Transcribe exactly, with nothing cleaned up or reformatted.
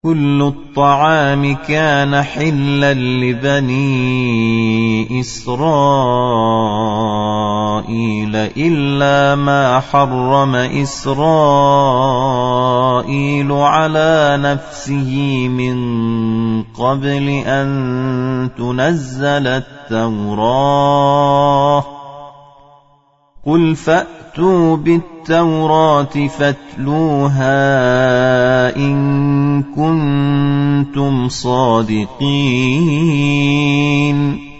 كل الطعام كان حلا لبني إسرائيل إلا ما حرم إسرائيل على نفسه من قبل أن تنزل التوراة. قل فأتوا بالتوراة فاتلوها إن كنتم صادقين.